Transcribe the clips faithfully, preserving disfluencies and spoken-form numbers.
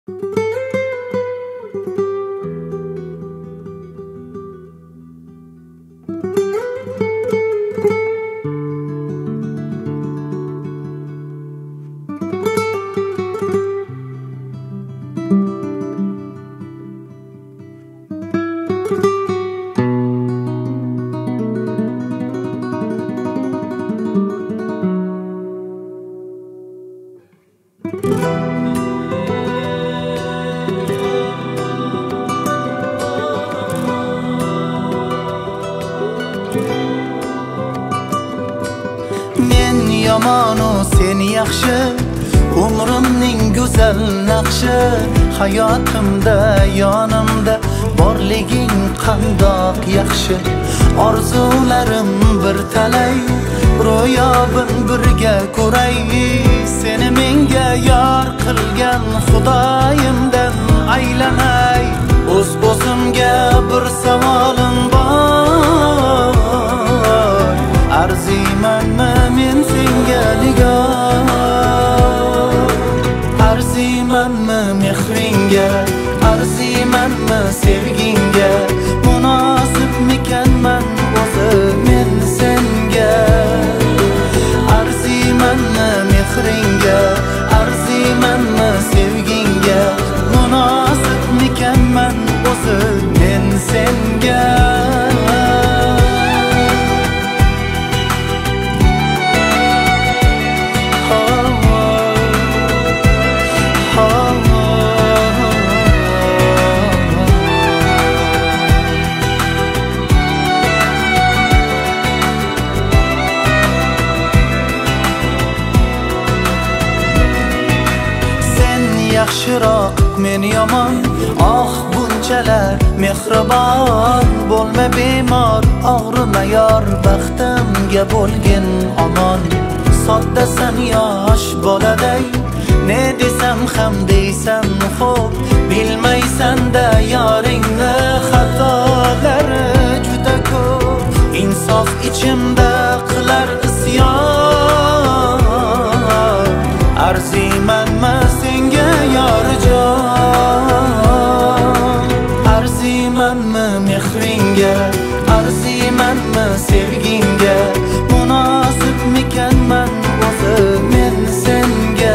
Men yomonu sen yaxshi, umrimning go'zal naqshi. Hayotimda yonimda borliging qandoq yaxshi. Orzularim bir talay, ro'yobin birga ko'ray. Seni menga yor qilgan Xudoyimdan aylanay. O'z o'zimga bir savolim bor, arzimanmi men senga nigor? Arzimanmi mehringga, arzimanmi sevgingga? Munosibmikanman o'zi men senga? Arzimanmi mehringga, arzimanmi sevgingga? Munosibmikanman o'zi men senga? Yaxshiroq men yomon, oh bunchalar mehribon. Bo'lma bemor, og'rima yor, baxtimga bo'lgin omon. Soddasan yosh boladay, ne desam ham deysan xo'p. Bilmaysan-da yoringni xatolari juda ko'p. Insof ichimda qilar isyon, arzimanmi senga yorjon? Arzimanmi mehringga, arzimanmi sevgingga? Munosibmikanman o'zi men senga?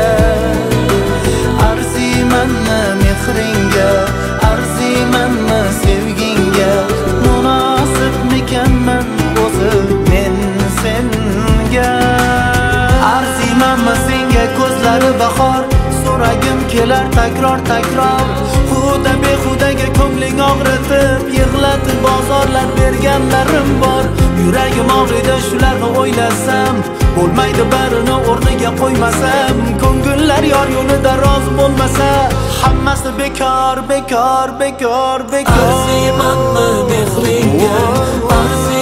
Arzimanmi mehringga, arzimanmi sevgingga? Munosibmikanman o'zi men senga? Arzimanmi senga ko'zlari bahor, so'ragim kelar takror takror. Xuda behudaga ko'ngling og'ritib, yig'latib bozorlar berganlarim bor. Yuragim og'riydi shularni o'ylasam, bo'lmaydi barini o'rniga qo'ymasam. Ko'ngillar yor yo'lida rozi bo'lmasa, hammasi bekor bekor bekor bekor. Arzimanmi mehringga,